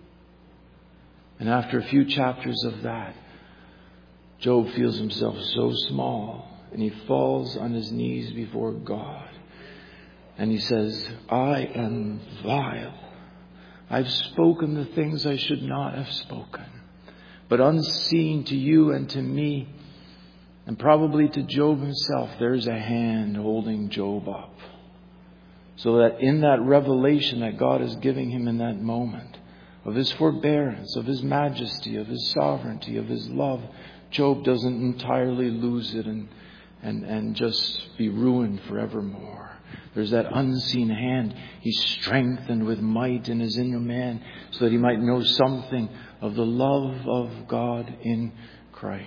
And after a few chapters of that, Job feels himself so small, and he falls on his knees before God. And he says, I am vile. I've spoken the things I should not have spoken. But unseen to you and to me, and probably to Job himself, there's a hand holding Job up. So that in that revelation that God is giving him in that moment, of His forbearance, of His majesty, of His sovereignty, of His love, Job doesn't entirely lose it and, and, and just be ruined forevermore. There's that unseen hand. He's strengthened with might in his inner man so that he might know something of the love of God in Christ.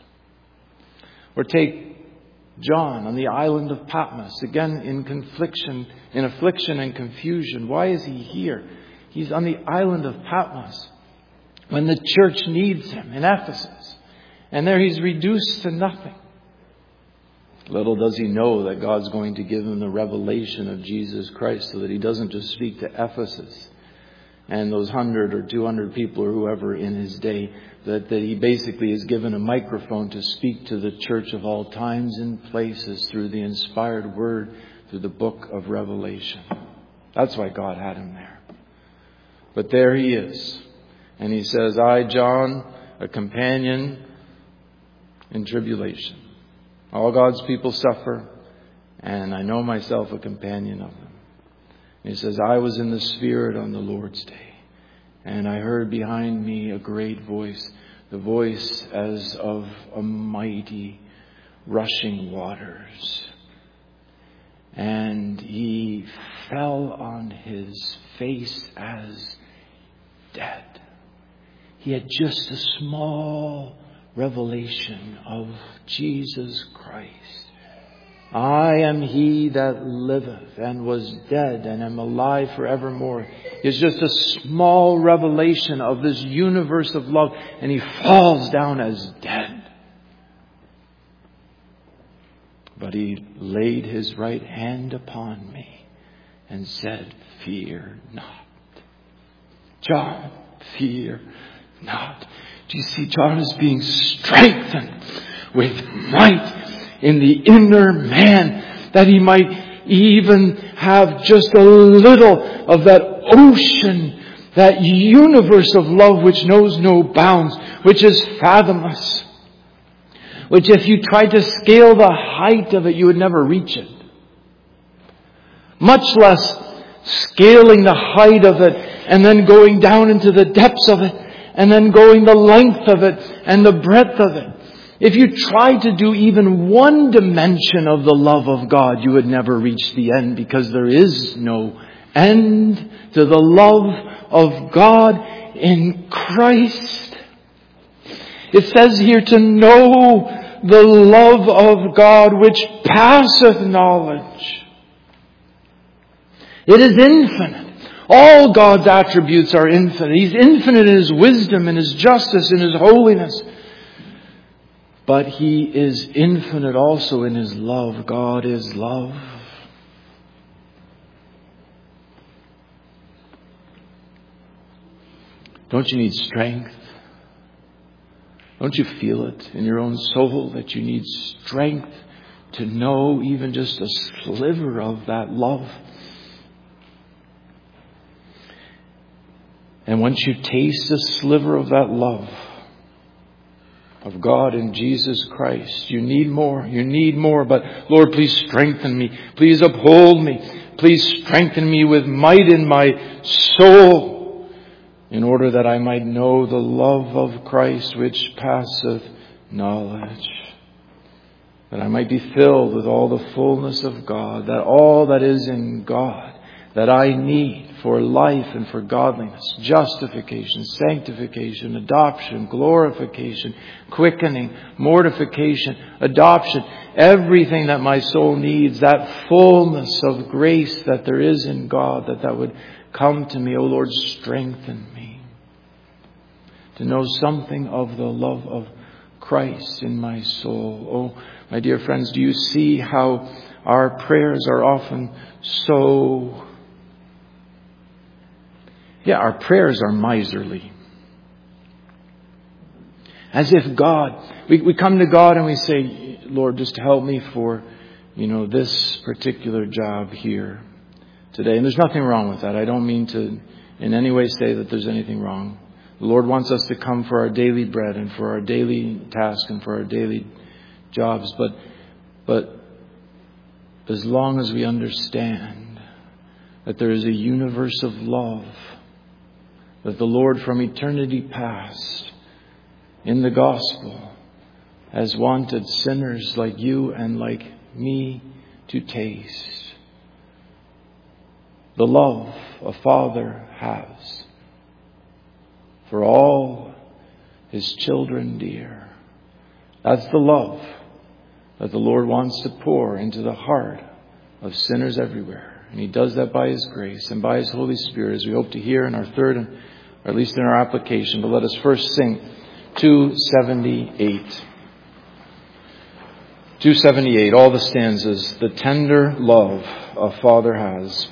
Or take John on the island of Patmos, again in confliction, in affliction and confusion. Why is he here? He's on the island of Patmos when the church needs him in Ephesus. And there he's reduced to nothing. Little does he know that God's going to give him the revelation of Jesus Christ so that he doesn't just speak to Ephesus and those hundred or two hundred people or whoever in his day, that, that he basically is given a microphone to speak to the church of all times and places through the inspired word, through the book of Revelation. That's why God had him there. But there he is. And he says, I, John, a companion in tribulation. All God's people suffer, and I know myself a companion of them. And he says, I was in the Spirit on the Lord's day, and I heard behind me a great voice, the voice as of a mighty rushing waters. And he fell on his face as dead. He had just a small revelation of Jesus Christ. I am He that liveth and was dead and am alive forevermore. It's just a small revelation of this universe of love, and he falls down as dead. But he laid his right hand upon me and said, fear not. John, fear not. Do you see, John is being strengthened with might in the inner man, that he might even have just a little of that ocean, that universe of love which knows no bounds, which is fathomless, which if you tried to scale the height of it, you would never reach it. Much less scaling the height of it and then going down into the depths of it, and then going the length of it and the breadth of it. If you tried to do even one dimension of the love of God, you would never reach the end, because there is no and to the love of God in Christ. It says here to know the love of God which passeth knowledge. It is infinite. All God's attributes are infinite. He's infinite in His wisdom, in His justice, in His holiness. But He is infinite also in His love. God is love. Don't you need strength? Don't you feel it in your own soul that you need strength to know even just a sliver of that love? And once you taste a sliver of that love of God in Jesus Christ, you need more. You need more. But Lord, please strengthen me. Please uphold me. Please strengthen me with might in my soul, in order that I might know the love of Christ which passeth knowledge. That I might be filled with all the fullness of God. That all that is in God that I need for life and for godliness, justification, sanctification, adoption, glorification, quickening, mortification, adoption, everything that my soul needs, that fullness of grace that there is in God, that that would come to me. O Lord, strengthen me to know something of the love of Christ in my soul. Oh, my dear friends, do you see how our prayers are often so... Yeah, our prayers are miserly. As if God, we, we come to God and we say, Lord, just help me for, you know, this particular job here today. And there's nothing wrong with that. I don't mean to in any way say that there's anything wrong. The Lord wants us to come for our daily bread and for our daily task and for our daily jobs. But, but as long as we understand that there is a universe of love, that the Lord from eternity past in the gospel has wanted sinners like you and like me to taste the love a Father has for all His children dear. That's the love that the Lord wants to pour into the heart of sinners everywhere. And He does that by His grace and by His Holy Spirit, as we hope to hear in our third, and, or at least in our application. But let us first sing two seventy-eight. two seventy-eight, all the stanzas. The tender love a Father has.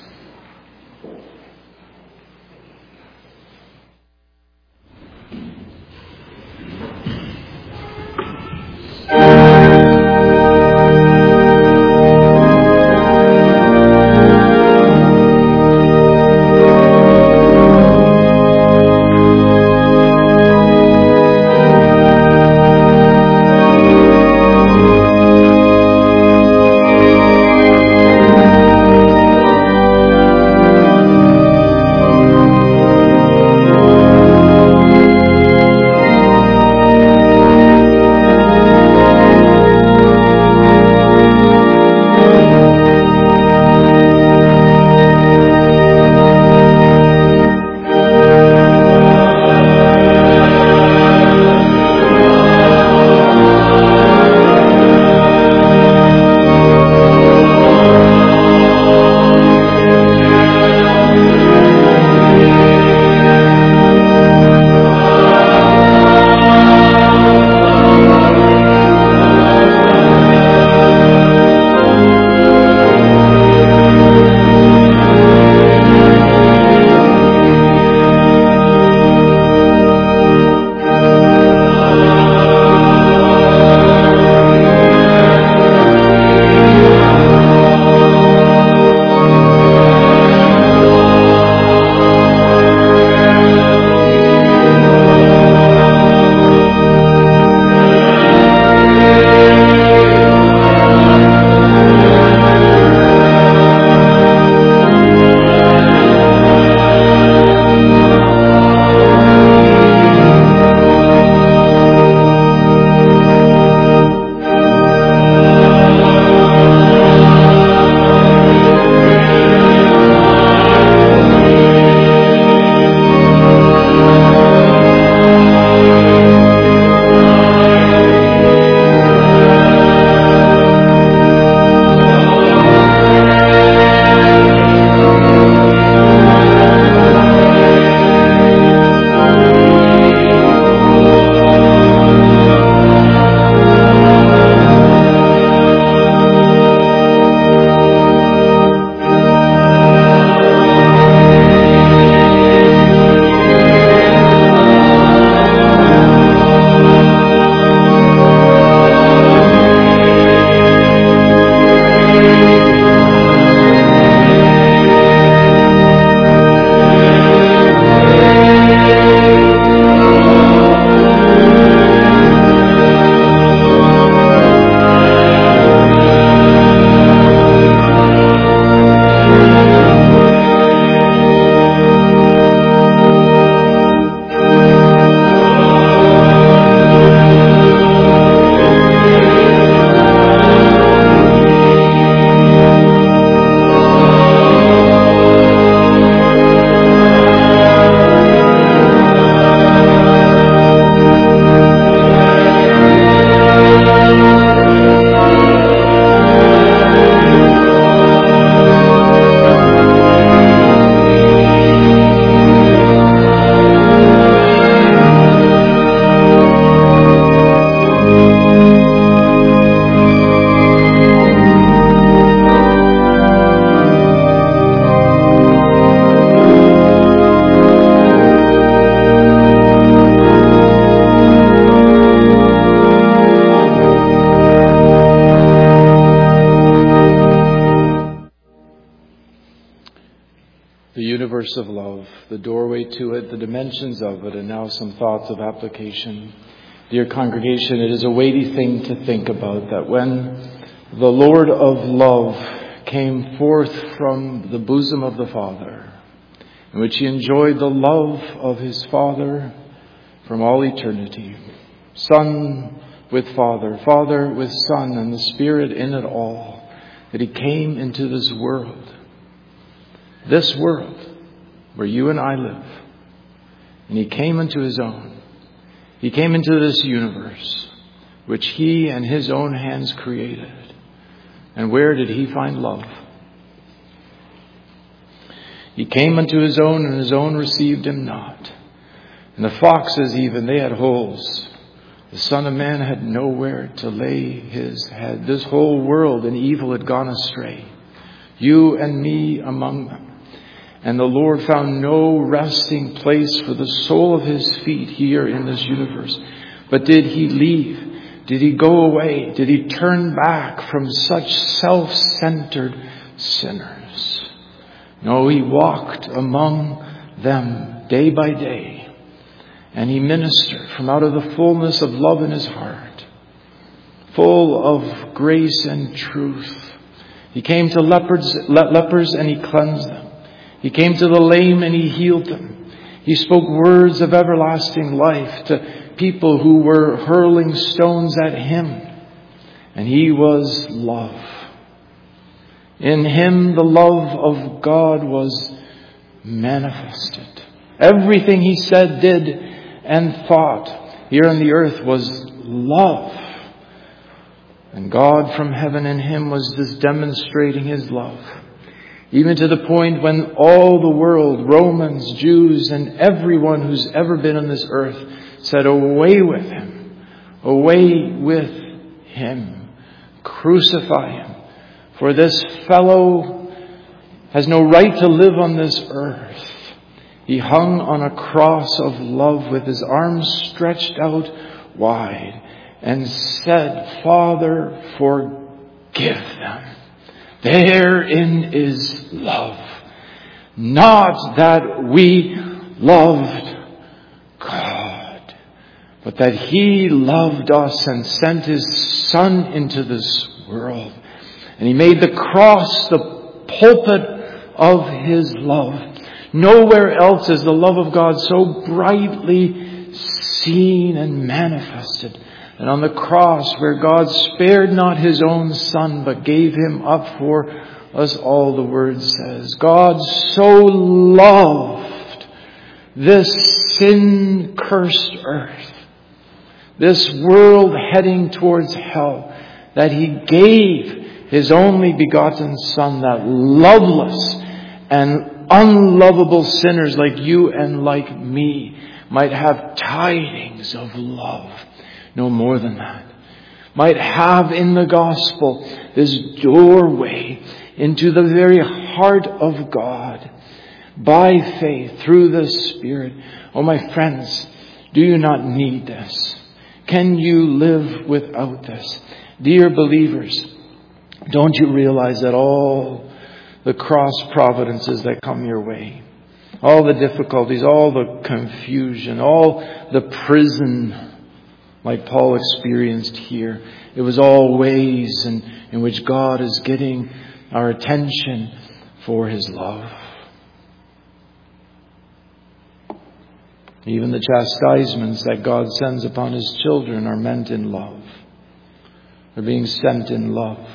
curse of love, the doorway to it, the dimensions of it, and now some thoughts of application. Dear congregation, it is a weighty thing to think about that when the Lord of love came forth from the bosom of the Father, in which he enjoyed the love of his Father from all eternity, Son with Father, Father with Son, and the Spirit in it all, that he came into this world, this world where you and I live, and he came into his own. He came into this universe, which he and his own hands created. And where did he find love? He came unto his own, and his own received him not. And the foxes even, they had holes. The Son of Man had nowhere to lay his head. This whole world in evil had gone astray, you and me among them. And the Lord found no resting place for the sole of his feet here in this universe. But did he leave? Did he go away? Did he turn back from such self-centered sinners? No, he walked among them day by day. And he ministered from out of the fullness of love in his heart, full of grace and truth. He came to lepers, le- lepers and he cleansed them. He came to the lame and he healed them. He spoke words of everlasting life to people who were hurling stones at him. And he was love. In him the love of God was manifested. Everything he said, did, and thought here on the earth was love. And God from heaven in him was just demonstrating his love. Even to the point when all the world, Romans, Jews, and everyone who's ever been on this earth said, away with him, away with him, crucify him. For this fellow has no right to live on this earth. He hung on a cross of love with his arms stretched out wide and said, Father, forgive them. Therein is love. Not that we loved God, but that he loved us and sent his Son into this world. And he made the cross the pulpit of his love. Nowhere else is the love of God so brightly seen and manifested. And on the cross, where God spared not his own Son, but gave him up for us all, the word says, God so loved this sin-cursed earth, this world heading towards hell, that he gave his only begotten Son, that loveless and unlovable sinners like you and like me might have tidings of love. No more than that. Might have in the gospel this doorway into the very heart of God by faith through the Spirit. Oh, my friends, do you not need this? Can you live without this? Dear believers, don't you realize that all the cross providences that come your way, all the difficulties, all the confusion, all the prison like Paul experienced here, it was all ways in, in which God is getting our attention for his love. Even the chastisements that God sends upon his children are meant in love. They're being sent in love.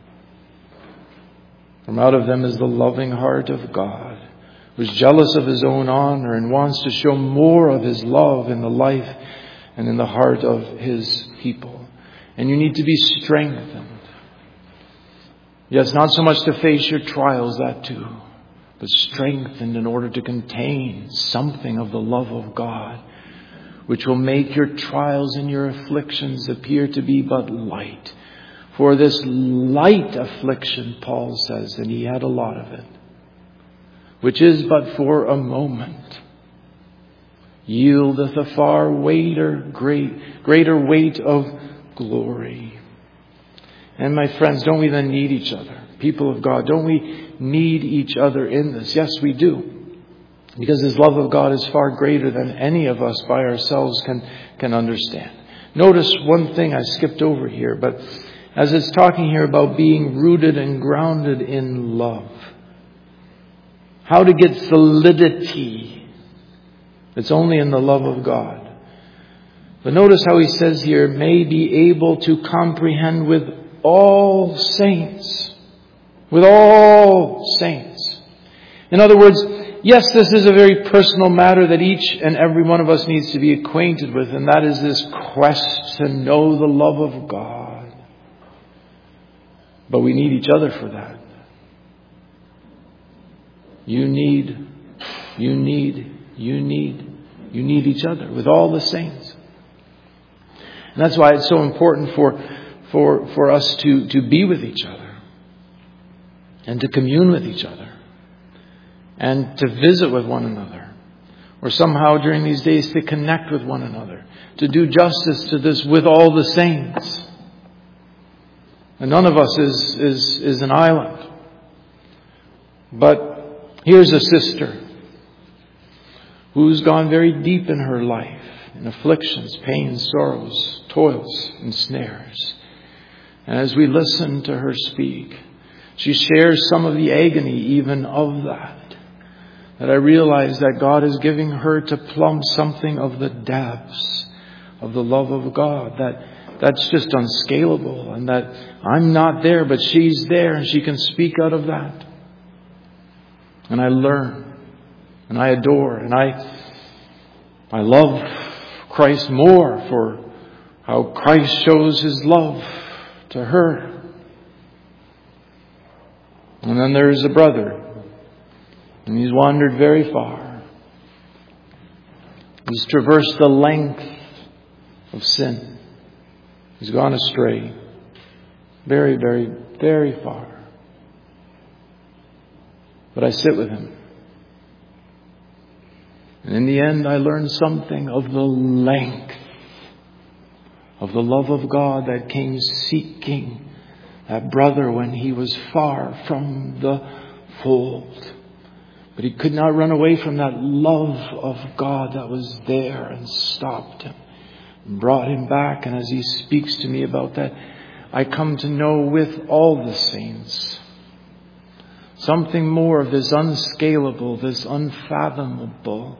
From out of them is the loving heart of God, who's jealous of his own honor and wants to show more of his love in the life and in the heart of his people. And you need to be strengthened. Yes, not so much to face your trials, that too, but strengthened in order to contain something of the love of God, which will make your trials and your afflictions appear to be but light. For this light affliction, Paul says, and he had a lot of it, which is but for a moment, yieldeth a far weighter, great, greater weight of glory. And my friends, don't we then need each other? People of God, don't we need each other in this? Yes, we do. Because His love of God is far greater than any of us by ourselves can, can understand. Notice one thing I skipped over here, but as it's talking here about being rooted and grounded in love. How to get solidity. It's only in the love of God. But notice how he says here, may be able to comprehend with all saints. With all saints. In other words, yes, this is a very personal matter that each and every one of us needs to be acquainted with, and that is this quest to know the love of God. But we need each other for that. You need, you need, you need, you need each other with all the saints. And that's why it's so important for, for, for us to, to be with each other and to commune with each other and to visit with one another, or somehow during these days to connect with one another, to do justice to this with all the saints. And none of us is, is, is an island. But here's a sister who's gone very deep in her life, in afflictions, pains, sorrows, toils, and snares. And as we listen to her speak, she shares some of the agony even of that. That I realize that God is giving her to plumb something of the depths of the love of God. That that's just unscalable. And that I'm not there, but she's there and she can speak out of that. And I learn. And I adore. And I, I love Christ more for how Christ shows His love to her. And then there's a brother. And he's wandered very far. He's traversed the length of sin. He's gone astray. Very, very, very far. But I sit with him. And in the end, I learned something of the length of the love of God that came seeking that brother when he was far from the fold. But he could not run away from that love of God that was there and stopped him, and brought him back. And as he speaks to me about that, I come to know with all the saints something more of this unscalable, this unfathomable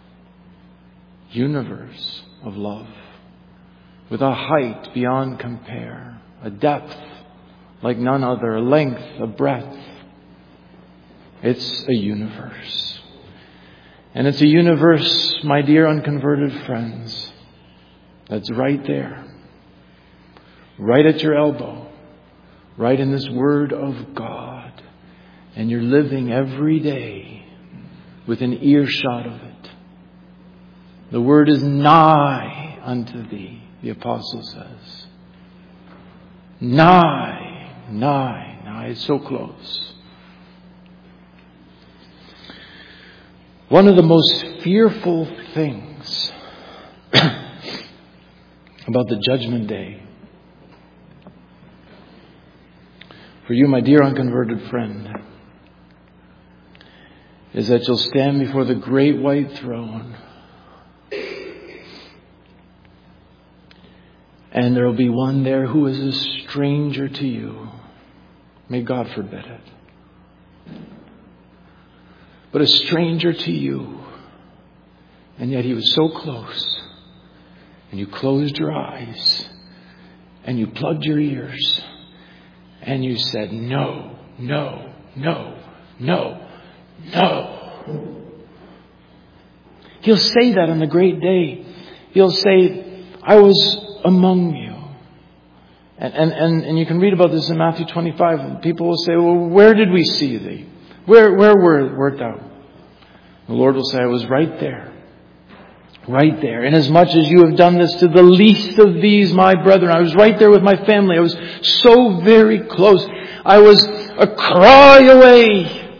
universe of love, with a height beyond compare, a depth like none other, a length, a breadth. It's a universe. And it's a universe, my dear unconverted friends, that's right there. Right at your elbow. Right in this Word of God. And you're living every day within earshot of it. The Word is nigh unto thee, the Apostle says. Nigh, nigh, nigh. It's so close. One of the most fearful things about the judgment day for you, my dear unconverted friend, is that you'll stand before the great white throne and there will be one there who is a stranger to you. May God forbid it. But a stranger to you. And yet he was so close. And you closed your eyes. And you plugged your ears. And you said, no, no, no, no, no. He'll say that on the great day. He'll say, I was among you. And, and, and, and you can read about this in Matthew twenty-five. People will say, well, where did we see thee? Where, where were, wert thou? The Lord will say, I was right there. Right there. Inasmuch as you have done this to the least of these, my brethren. I was right there with my family. I was so very close. I was a cry away.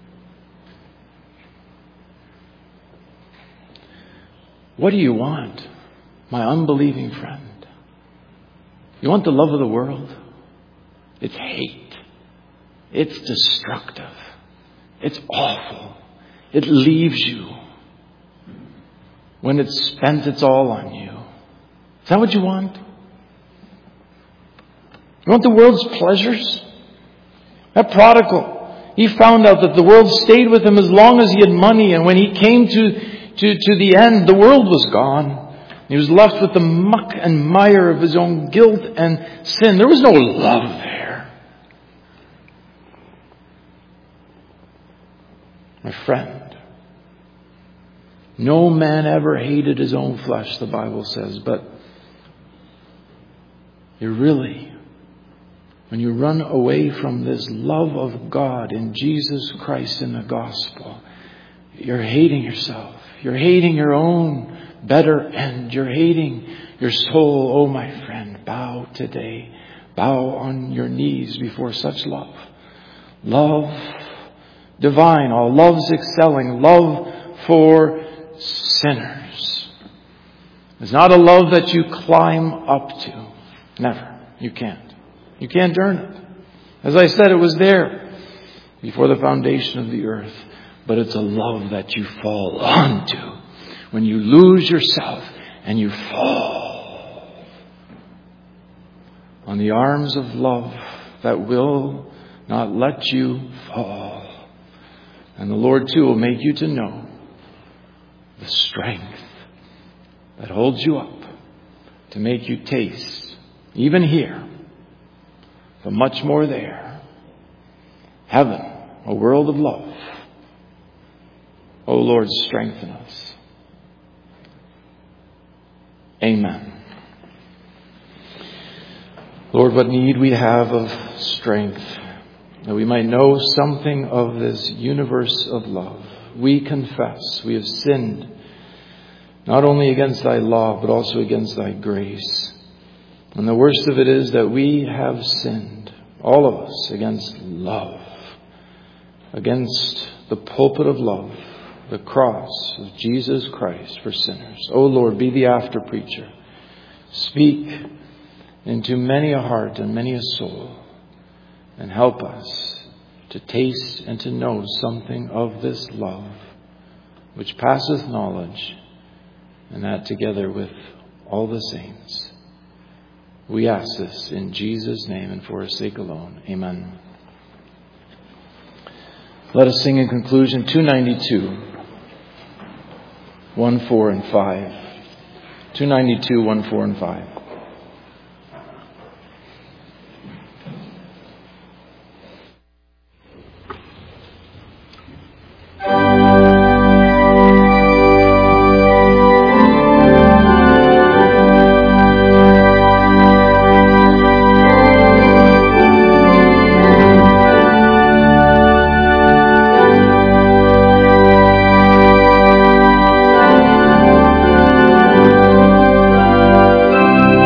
What do you want, my unbelieving friend? You want the love of the world? It's hate. It's destructive. It's awful. It leaves you. When it's spent, it's all on you. Is that what you want? You want the world's pleasures? That prodigal, he found out that the world stayed with him as long as he had money, and when he came to, to, to the end, the world was gone. He was left with the muck and mire of his own guilt and sin. There was no love there. My friend, no man ever hated his own flesh, the Bible says, but you really, when you run away from this love of God in Jesus Christ in the gospel, you're hating yourself. You're hating your own better end. You're hating your soul. Oh, my friend, bow today. Bow on your knees before such love. Love divine. All love's excelling. Love for sinners. It's not a love that you climb up to. Never. You can't. You can't earn it. As I said, it was there before the foundation of the earth. But it's a love that you fall onto when you lose yourself and you fall on the arms of love that will not let you fall. And the Lord too will make you to know the strength that holds you up to make you taste, even here, but much more there. Heaven, a world of love. O Lord, strengthen us. Amen. Lord, what need we have of strength, that we might know something of this universe of love. We confess we have sinned, not only against thy law, but also against thy grace. And the worst of it is that we have sinned, all of us, against love, against the pulpit of love, the cross of Jesus Christ for sinners. O Lord, be the after preacher. Speak into many a heart and many a soul, and help us to taste and to know something of this love which passeth knowledge, and that together with all the saints. We ask this in Jesus' name and for his sake alone. Amen. Let us sing in conclusion two ninety-two. one, four, and five. two ninety-two, one, four, and five. Thank you.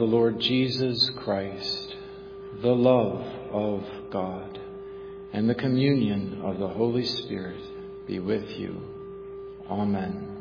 the Lord Jesus Christ, the love of God, and the communion of the Holy Spirit be with you. Amen.